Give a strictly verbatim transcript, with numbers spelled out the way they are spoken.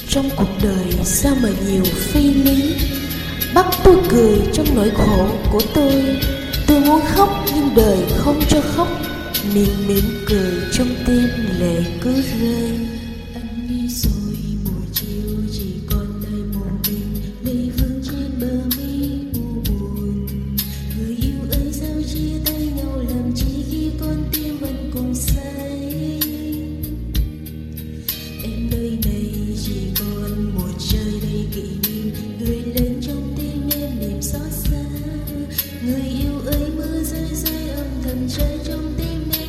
Trong cuộc đời sao mà nhiều phi lý, bắt tôi cười trong nỗi khổ của tôi. Tôi muốn khóc nhưng đời không cho khóc, miệng mỉm cười trong tim lệ cứ rơi. Anh đi rồi buổi chiều chỉ còn lại một mình, lệ vương trên bờ mi u buồn. Người yêu ơi sao chia tay nhau, làm chi khi con tim vẫn cùng say. Em nơi này chỉ còn một trời đầy kỷ niệm, gửi lên trong tim em niềm xót xa. Người yêu ơi mưa rơi rơi âm thầm rơi trong tim em.